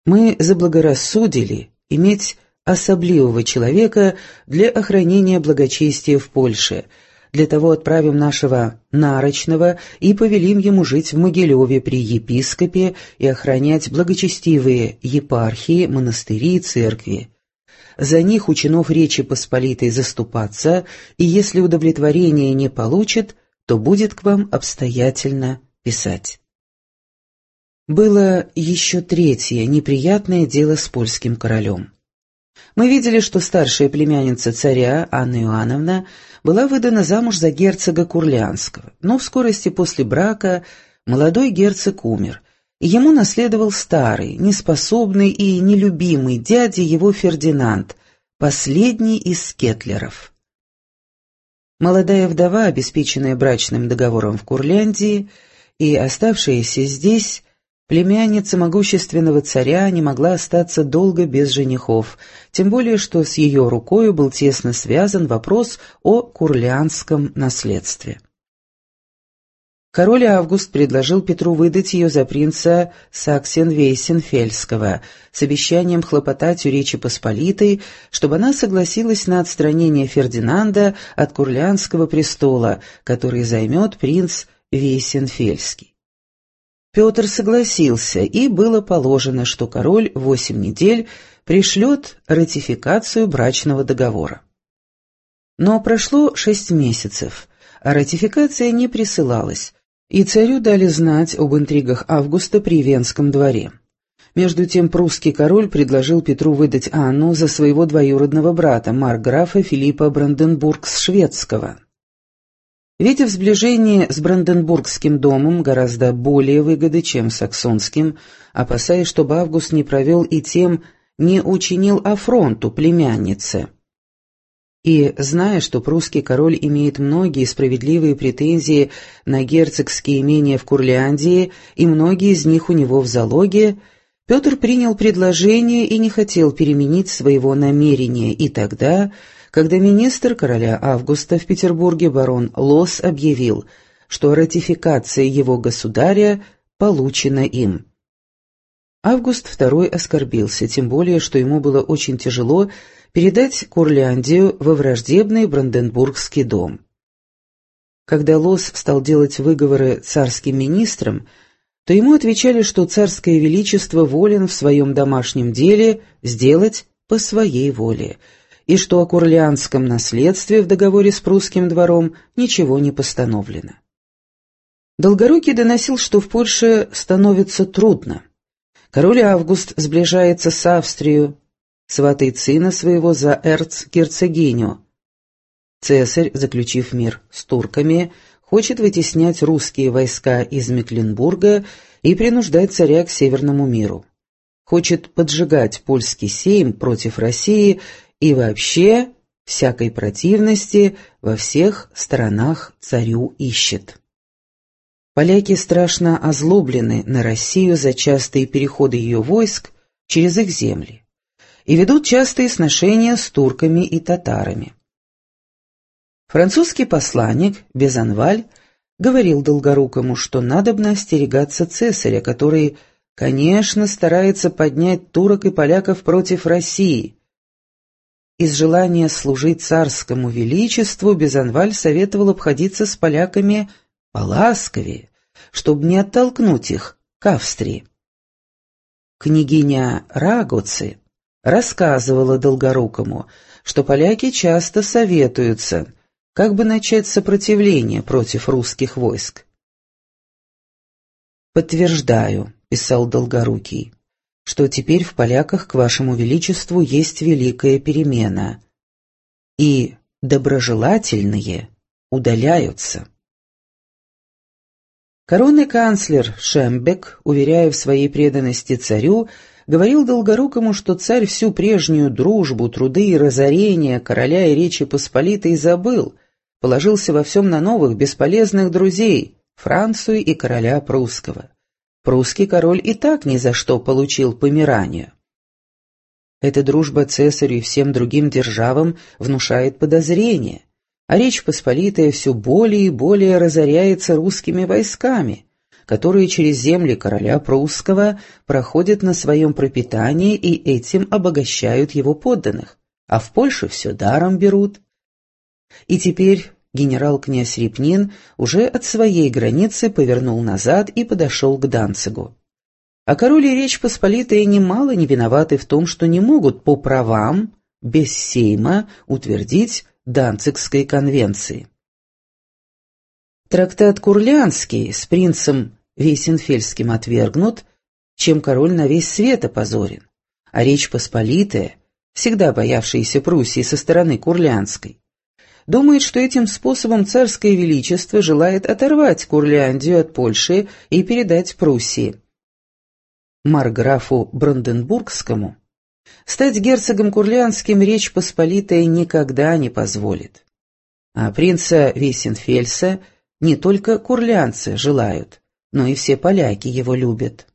Мы заблагорассудили иметь особливого человека для охранения благочестия в Польше. Для того отправим нашего нарочного и повелим ему жить в Могилеве при епископе и охранять благочестивые епархии, монастыри и церкви. За них у чинов Речи Посполитой заступаться, и если удовлетворения не получит, то будет к вам обстоятельно писать. Было еще третье неприятное дело с польским королем. Мы видели, что старшая племянница царя, Анна Иоанновна, была выдана замуж за герцога Курлянского, но в скорости после брака молодой герцог умер, и ему наследовал старый, неспособный и нелюбимый дядя его Фердинанд, последний из кетлеров. Молодая вдова, обеспеченная брачным договором в Курляндии и оставшаяся здесь, племянница могущественного царя, не могла остаться долго без женихов, тем более что с ее рукою был тесно связан вопрос о курлянском наследстве. Король Август предложил Петру выдать ее за принца Саксен-Вейсенфельского с обещанием хлопотать у Речи Посполитой, чтобы она согласилась на отстранение Фердинанда от курлянского престола, который займет принц Вейсенфельский. Петр согласился, и было положено, что король 8 недель пришлет ратификацию брачного договора. Но прошло 6 месяцев, а ратификация не присылалась, и царю дали знать об интригах Августа при Венском дворе. Между тем прусский король предложил Петру выдать Анну за своего двоюродного брата, маркграфа Филиппа Бранденбург-Шведского. Видя в сближении с Бранденбургским домом гораздо более выгоды, чем саксонским, опасаясь, чтобы Август не провел и тем не учинил афронту племяннице. И, зная, что прусский король имеет многие справедливые претензии на герцогские имения в Курляндии, и многие из них у него в залоге, Петр принял предложение и не хотел переменить своего намерения, и тогда, когда министр короля Августа в Петербурге барон Лосс объявил, что ратификация его государя получена им. Август II оскорбился, тем более, что ему было очень тяжело передать Курляндию во враждебный Бранденбургский дом. Когда Лосс стал делать выговоры царским министрам, то ему отвечали, что царское величество волен в своем домашнем деле сделать по своей воле, и что о курлянском наследстве в договоре с прусским двором ничего не постановлено. Долгорукий доносил, что в Польше становится трудно. Король Август сближается с Австрией, сватает сына своего за эрцгерцогиню. Цесарь, заключив мир с турками, хочет вытеснять русские войска из Мекленбурга и принуждать царя к Северному миру. Хочет поджигать польский сейм против России и вообще всякой противности во всех сторонах царю ищет. Поляки страшно озлоблены на Россию за частые переходы ее войск через их земли и ведут частые сношения с турками и татарами. Французский посланник Безанваль говорил Долгорукому, что надобно остерегаться цесаря, который, конечно, старается поднять турок и поляков против России. Из желания служить царскому величеству Безанваль советовал обходиться с поляками поласковее, чтобы не оттолкнуть их к Австрии. Княгиня Рагоци рассказывала Долгорукому, что поляки часто советуются, как бы начать сопротивление против русских войск. «Подтверждаю», — писал Долгорукий, «что теперь в поляках к вашему величеству есть великая перемена, и доброжелательные удаляются». Коронный канцлер Шембек, уверяя в своей преданности царю, говорил Долгорукому, что царь всю прежнюю дружбу, труды и разорения короля и Речи Посполитой забыл, положился во всем на новых бесполезных друзей, Францию и короля прусского. Прусский король и так ни за что получил помирание. Эта дружба цесарю и всем другим державам внушает подозрение, а Речь Посполитая все более и более разоряется русскими войсками. которые через земли короля прусского проходят на своем пропитании и этим обогащают его подданных, а в Польше все даром берут. И теперь генерал-князь Репнин уже от своей границы повернул назад и подошел к Данцигу. А король и Речь Посполитая немало не виноваты в том, что не могут по правам, без сейма, утвердить Данцигской конвенции. Трактат Курлянский с принцем Вейсенфельским отвергнут, чем король на весь свет опозорен, а Речь Посполитая, всегда боявшаяся Пруссии со стороны Курлянской, думает, что этим способом царское величество желает оторвать Курляндию от Польши и передать Пруссии. Марграфу Бранденбургскому стать герцогом Курлянским Речь Посполитая никогда не позволит. А принца Вейсенфельса не только курлянцы желают, но и все поляки его любят.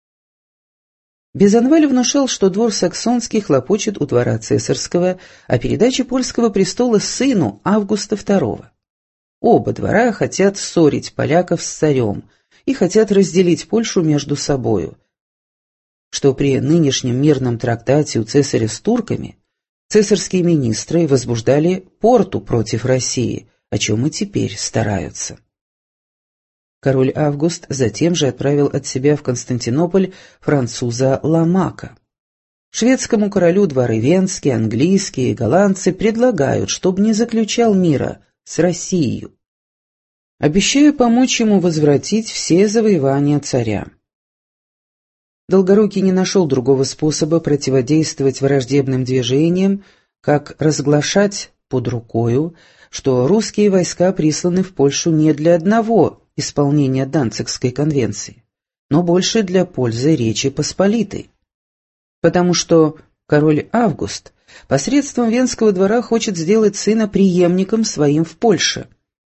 Безанваль внушал, что двор саксонский хлопочет у двора цесарского о передаче польского престола сыну Августа II. Оба двора хотят ссорить поляков с царем и хотят разделить Польшу между собою, что при нынешнем мирном трактате у цесаря с турками цесарские министры возбуждали порту против России, о чем и теперь стараются. Король Август затем же отправил от себя в Константинополь француза Ламака. Шведскому королю дворы венские, английские и голландцы предлагают, чтобы не заключал мира с Россией, обещая помочь ему возвратить все завоевания царя. Долгорукий не нашел другого способа противодействовать враждебным движениям, как разглашать под рукою, что русские войска присланы в Польшу не для одного исполнения Данцигской конвенции, но больше для пользы Речи Посполитой. Потому что король Август посредством Венского двора хочет сделать сына преемником своим в Польше.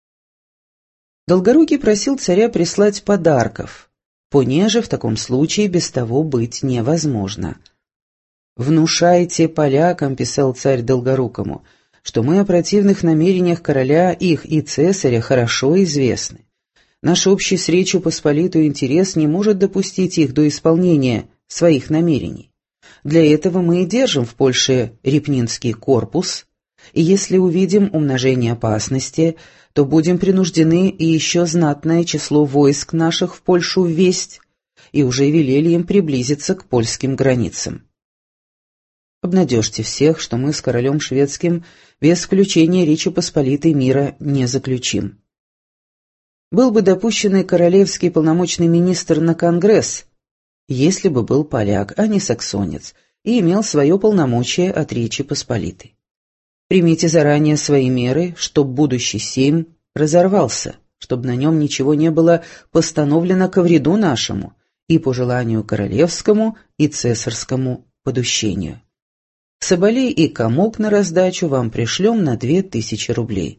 Долгорукий просил царя прислать подарков, понеже в таком случае без того быть невозможно. «Внушайте полякам», — писал царь Долгорукому, — «что мы о противных намерениях короля их и цесаря хорошо известны. Наш общий с Речью Посполитую интерес не может допустить их до исполнения своих намерений. Для этого мы и держим в Польше Репнинский корпус, и если увидим умножение опасности, то будем принуждены и еще знатное число войск наших в Польшу ввесть, и уже велели им приблизиться к польским границам. Обнадежьте всех, что мы с королем шведским без включения Речи Посполитой мира не заключим. Был бы допущенный королевский полномочный министр на конгресс, если бы был поляк, а не саксонец, и имел свое полномочие от Речи Посполитой. Примите заранее свои меры, чтоб будущий сейм разорвался, чтобы на нем ничего не было постановлено ко вреду нашему и по желанию королевскому и цесарскому подущению. Соболей и комок на раздачу вам пришлем на 2000 рублей.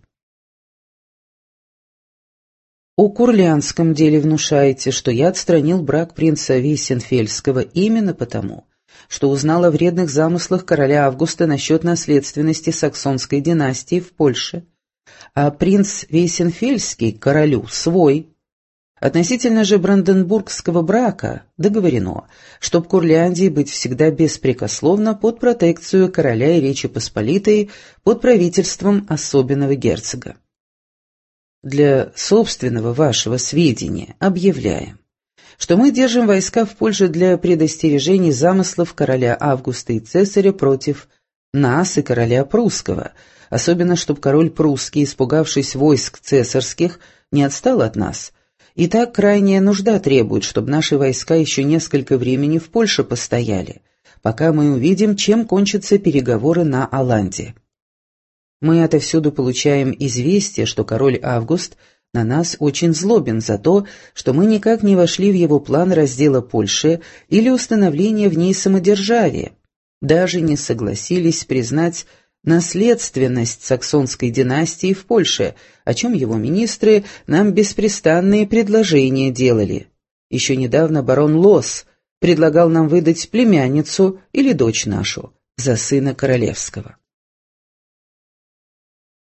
О Курлянском деле внушаете, что я отстранил брак принца Вейсенфельского именно потому, что узнал о вредных замыслах короля Августа насчет наследственности саксонской династии в Польше, а принц Вейсенфельский королю свой. Относительно же Бранденбургского брака договорено, чтоб Курляндии быть всегда беспрекословно под протекцию короля и Речи Посполитой под правительством особенного герцога. Для собственного вашего сведения объявляем, что мы держим войска в Польше для предостережения замыслов короля Августа и цесаря против нас и короля прусского, особенно чтобы король прусский, испугавшись войск цесарских, не отстал от нас. И так крайняя нужда требует, чтобы наши войска еще несколько времени в Польше постояли, пока мы увидим, чем кончатся переговоры на Аланде. Мы отовсюду получаем известие, что король Август на нас очень злобен за то, что мы никак не вошли в его план раздела Польши или установления в ней самодержавия, даже не согласились признать наследственность саксонской династии в Польше, о чем его министры нам беспрестанные предложения делали. Еще недавно барон Лосс предлагал нам выдать племянницу или дочь нашу за сына королевского.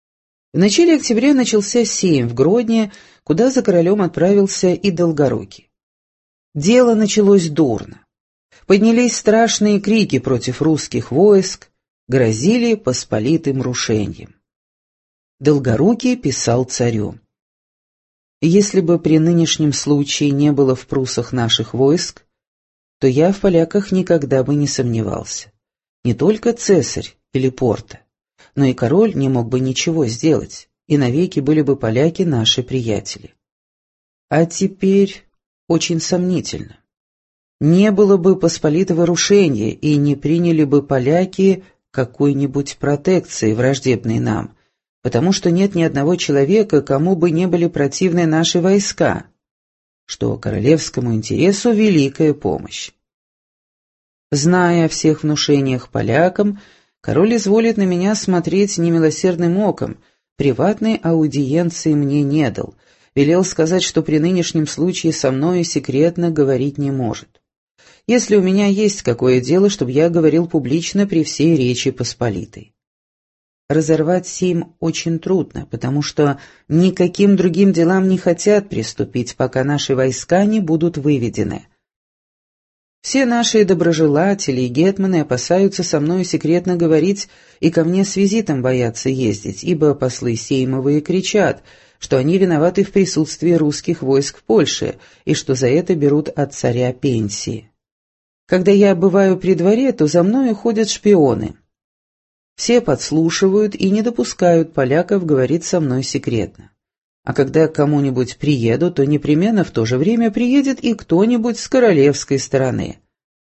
В начале октября начался сейм в Гродне, куда за королем отправился и Долгорукий. Дело началось дурно. Поднялись страшные крики против русских войск, грозили посполитым рушением. Долгорукий писал царю: «Если бы при нынешнем случае не было в прусах наших войск, то я в поляках никогда бы не сомневался. Не только цесарь или Порта, но и король не мог бы ничего сделать, и навеки были бы поляки наши приятели. А теперь очень сомнительно. Не было бы посполитого рушения, и не приняли бы поляки какой-нибудь протекции, враждебной нам, потому что нет ни одного человека, кому бы не были противны наши войска, что королевскому интересу великая помощь. Зная о всех внушениях полякам, король изволит на меня смотреть немилосердным оком, приватной аудиенции мне не дал, велел сказать, что при нынешнем случае со мною секретно говорить не может. Если у меня есть какое дело, чтобы я говорил публично при всей Речи Посполитой. Разорвать сейм очень трудно, потому что никаким другим делам не хотят приступить, пока наши войска не будут выведены. Все наши доброжелатели и гетманы опасаются со мною секретно говорить и ко мне с визитом боятся ездить, ибо послы сеймовые кричат, что они виноваты в присутствии русских войск в Польше и что за это берут от царя пенсии. Когда я бываю при дворе, то за мною ходят шпионы. Все подслушивают и не допускают поляков говорить со мной секретно. А когда к кому-нибудь приеду, то непременно в то же время приедет и кто-нибудь с королевской стороны.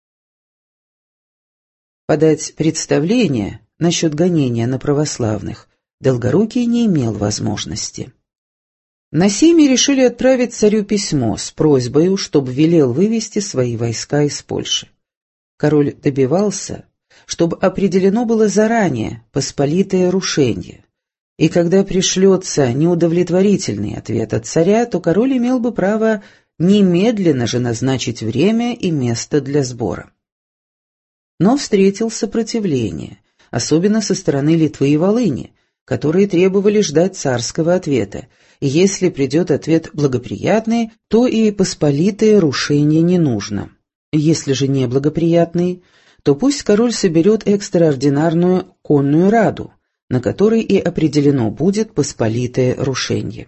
Подать представление насчет гонения на православных Долгорукий не имел возможности. На сейме решили отправить царю письмо с просьбой, чтобы велел вывести свои войска из Польши. Король добивался, чтобы определено было заранее посполитое рушение, и когда пришлется неудовлетворительный ответ от царя, то король имел бы право немедленно же назначить время и место для сбора. Но встретил сопротивление, особенно со стороны Литвы и Волыни, которые требовали ждать царского ответа, и если придет ответ благоприятный, то и посполитое рушение не нужно. Если же неблагоприятный, то пусть король соберет экстраординарную конную раду, на которой и определено будет посполитое рушение.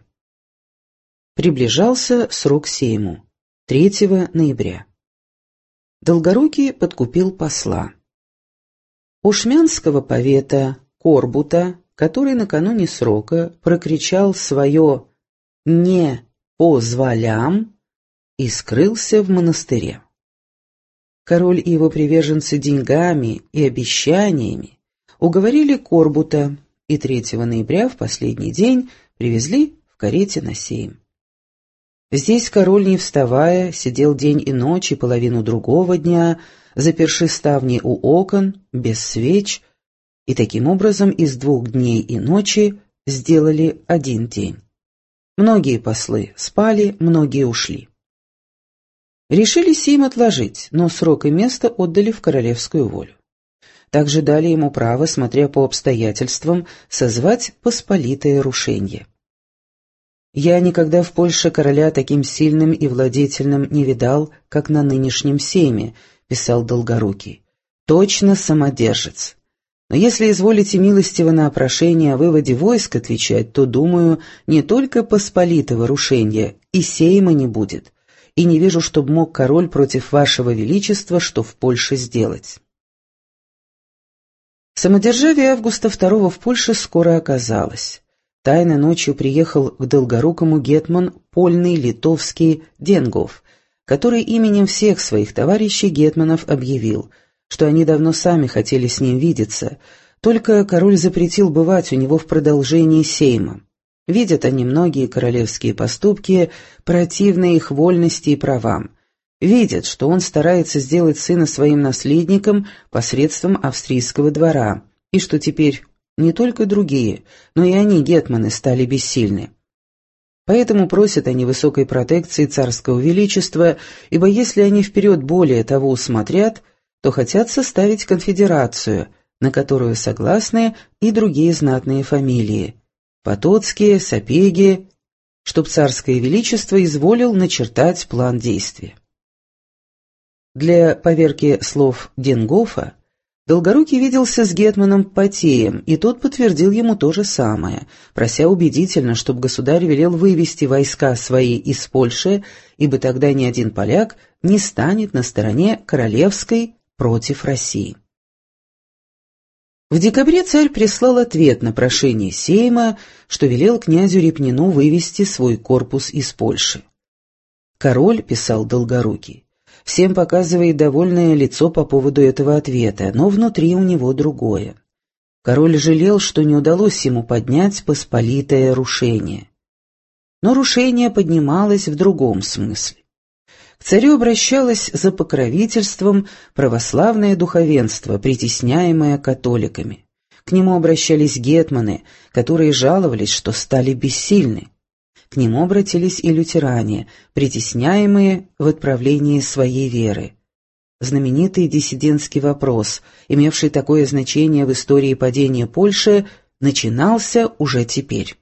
Приближался срок сейму, 3 ноября. Долгорукий подкупил посла. У шмянского повета Корбута, который накануне срока прокричал свое «не позволям» и скрылся в монастыре. Король и его приверженцы деньгами и обещаниями уговорили Корбута, и 3 ноября, в последний день, привезли в карете на сейм. Здесь король, не вставая, сидел день и ночь и половину другого дня, заперши ставни у окон, без свеч, и таким образом из 2 дней и ночи сделали 1 день. Многие послы спали, многие ушли. Решили сейм отложить, но срок и место отдали в королевскую волю. Также дали ему право, смотря по обстоятельствам, созвать посполитое рушение. «Я никогда в Польше короля таким сильным и владетельным не видал, как на нынешнем сейме», — писал Долгорукий. «Точно самодержец. Но если изволите милостиво на прошение о выводе войск отвечать, то, думаю, не только посполитого рушения, и сейма не будет, и не вижу, чтоб мог король против вашего величества что в Польше сделать». Самодержавие Августа II в Польше скоро оказалось. Тайно ночью приехал к Долгорукому гетман Польный литовский Денгов, который именем всех своих товарищей гетманов объявил, что они давно сами хотели с ним видеться, только король запретил бывать у него в продолжении сейма. Видят они многие королевские поступки, противные их вольности и правам. Видят, что он старается сделать сына своим наследником посредством австрийского двора, и что теперь не только другие, но и они, гетманы, стали бессильны. Поэтому просят они высокой протекции царского величества, ибо если они вперед более того усмотрят, то хотят составить конфедерацию, на которую согласны и другие знатные фамилии. Потоцкие, Сапеги, чтоб царское величество изволил начертать план действия. Для поверки слов Денгофа Долгорукий виделся с гетманом Потеем, и тот подтвердил ему то же самое, прося убедительно, чтобы государь велел вывести войска свои из Польши, ибо тогда ни один поляк не станет на стороне королевской против России. В декабре царь прислал ответ на прошение Сейма, что велел князю Репнину вывести свой корпус из Польши. Король, писал Долгорукий, всем показывает довольное лицо по поводу этого ответа, но внутри у него другое. Король жалел, что не удалось ему поднять посполитое рушение. Но рушение поднималось в другом смысле. К царю обращалось за покровительством православное духовенство, притесняемое католиками. К нему обращались гетманы, которые жаловались, что стали бессильны. К нему обратились и лютеране, притесняемые в отправлении своей веры. Знаменитый диссидентский вопрос, имевший такое значение в истории падения Польши, начинался уже теперь.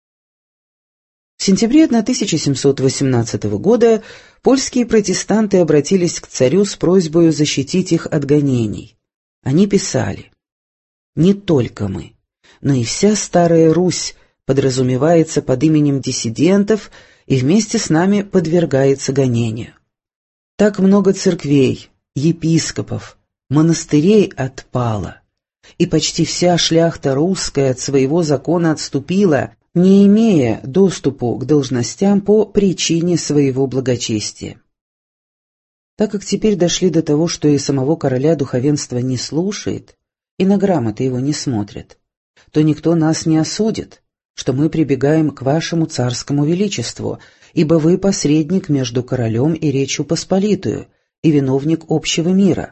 В сентябре 1718 года польские протестанты обратились к царю с просьбой защитить их от гонений. Они писали: «Не только мы, но и вся Старая Русь подразумевается под именем диссидентов и вместе с нами подвергается гонению. Так много церквей, епископов, монастырей отпало, и почти вся шляхта русская от своего закона отступила, не имея доступу к должностям по причине своего благочестия. Так как теперь дошли до того, что и самого короля духовенство не слушает, и на грамоты его не смотрят, то никто нас не осудит, что мы прибегаем к вашему царскому величеству, ибо вы посредник между королем и Речью Посполитую, и виновник общего мира.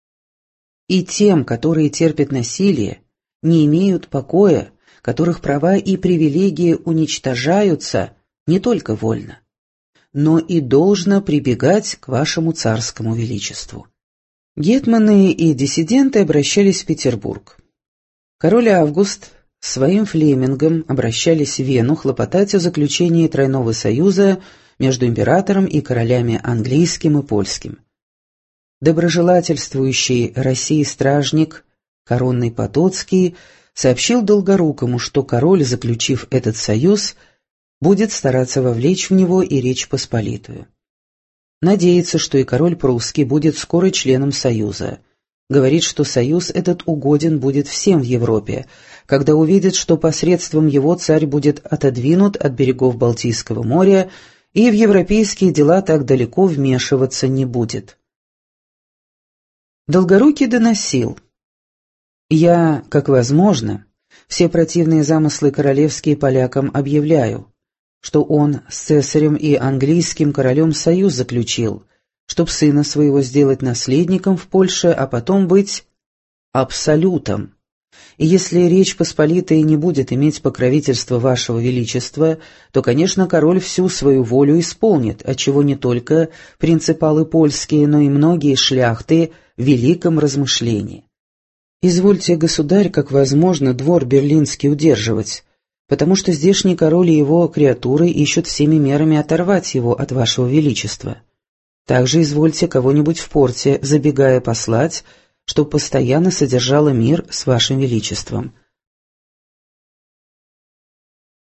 И тем, которые терпят насилие, не имеют покоя, которых права и привилегии уничтожаются не только вольно, но и должно прибегать к вашему царскому величеству». Гетманы и диссиденты обращались в Петербург. Король Август своим флемингом обращались в Вену хлопотать о заключении тройного союза между императором и королями английским и польским. Доброжелательствующий России стражник, коронный Потоцкий, сообщил Долгорукому, что король, заключив этот союз, будет стараться вовлечь в него и Речь Посполитую. Надеется, что и король прусский будет скоро членом союза. Говорит, что союз этот угоден будет всем в Европе, когда увидит, что посредством его царь будет отодвинут от берегов Балтийского моря и в европейские дела так далеко вмешиваться не будет. Долгорукий доносил: «Я, как возможно, все противные замыслы королевские полякам объявляю, что он с цесарем и английским королем союз заключил, чтоб сына своего сделать наследником в Польше, а потом быть абсолютом. И если Речь Посполитая не будет иметь покровительства вашего величества, то, конечно, король всю свою волю исполнит, отчего не только принципалы польские, но и многие шляхты в великом размышлении. Извольте, государь, как возможно, двор берлинский удерживать, потому что здешний король и его креатуры ищут всеми мерами оторвать его от вашего величества. Также извольте кого-нибудь в порте, забегая, послать, чтоб постоянно содержало мир с вашим величеством.